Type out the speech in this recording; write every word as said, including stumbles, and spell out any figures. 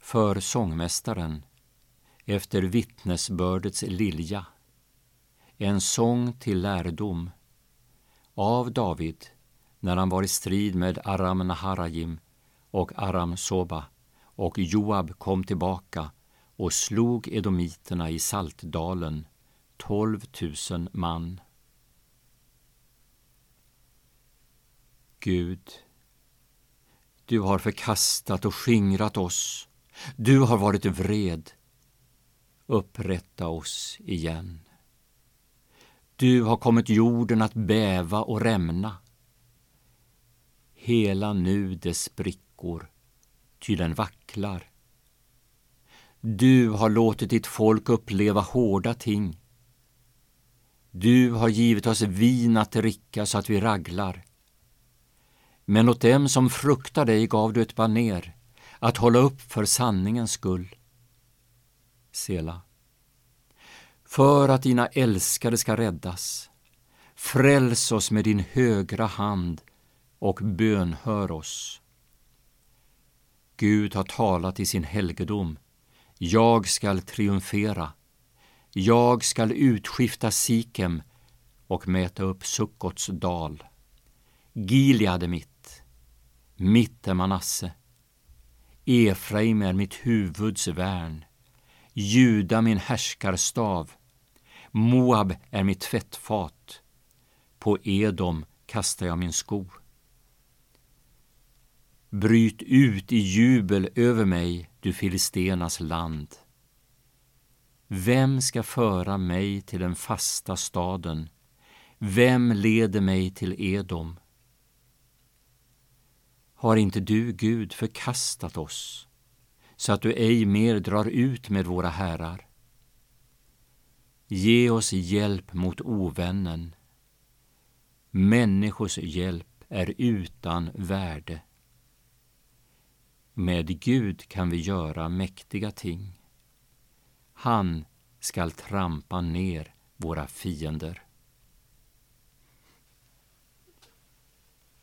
för sångmästaren efter vittnesbördets lilja, en sång till lärdom av David när han var i strid med Aram Naharajim och Aram Soba, och Joab kom tillbaka och slog edomiterna i Saltdalen, tolv tusen man. Gud, du har förkastat och skingrat oss. Du har varit vred. Upprätta oss igen. Du har kommit jorden att bäva och rämna. Hela nu dess sprickor, ty den vacklar. Du har låtit ditt folk uppleva hårda ting. Du har givit oss vin att dricka så att vi raglar. Men åt dem som fruktar dig gav du ett baner, att hålla upp för sanningens skull. Sela. För att dina älskade ska räddas, fräls oss med din högra hand och bönhör oss. Gud har talat i sin helgedom. Jag skall triumfera. Jag skall utskifta Sikem och mäta upp Sukkots dal. Gilead är mitt, mitt är Manasse. Efraim är mitt huvuds värn. Juda min härskarstav. Moab är mitt tvättfat. På Edom kastar jag min sko. Bryt ut i jubel över mig, du filistenas land. Vem ska föra mig till den fasta staden? Vem leder mig till Edom? Har inte du, Gud, förkastat oss, så att du ej mer drar ut med våra herrar? Ge oss hjälp mot ovännen. Människors hjälp är utan värde. Med Gud kan vi göra mäktiga ting. Han skall trampa ner våra fiender.